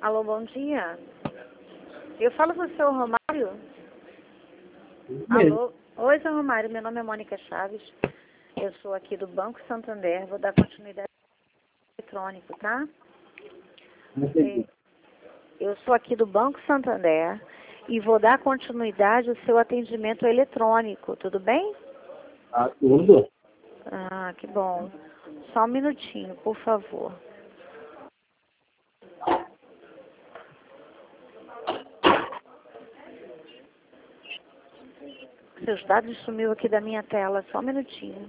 Alô, bom dia. Eu falo com o seu Romário? Alô? Oi, seu Romário. Meu nome é Mônica Chaves. Eu sou aqui do Banco Santander. Vou dar continuidade ao eletrônico, tá? Eu sou aqui do Banco Santander e vou dar continuidade ao seu atendimento eletrônico. Tudo bem? Ah, tudo? Ah, que bom. Só um minutinho, por favor. Seus dados sumiu aqui da minha tela. Só um minutinho.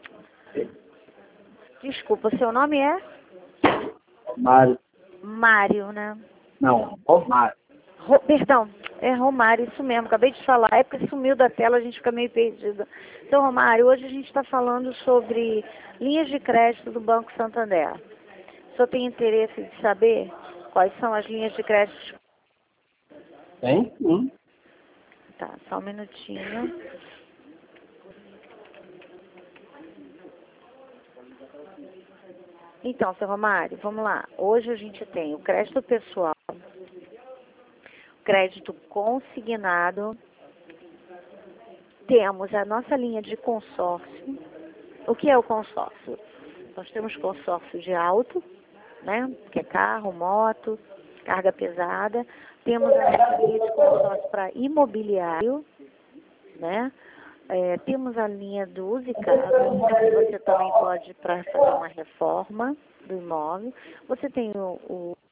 Desculpa, seu nome é? Mário. Mário, né? Não, Romário. Perdão, é Romário, isso mesmo, acabei de falar. É porque sumiu da tela, a gente fica meio perdida. Então, Romário, hoje a gente está falando sobre linhas de crédito do Banco Santander. O senhor tem interesse de saber quais são as linhas de crédito? Tem? Sim. Tá, só um minutinho. Então, seu Romário, vamos lá. Hoje a gente tem o crédito pessoal, crédito consignado, temos a nossa linha de consórcio. O que é o consórcio? Nós temos consórcio de auto, né? Que é carro, moto, carga pesada. Temos a nossa linha de consórcio para imobiliário, né? Temos a linha do Use Casa, que você também pode para fazer uma reforma do imóvel. Você tem o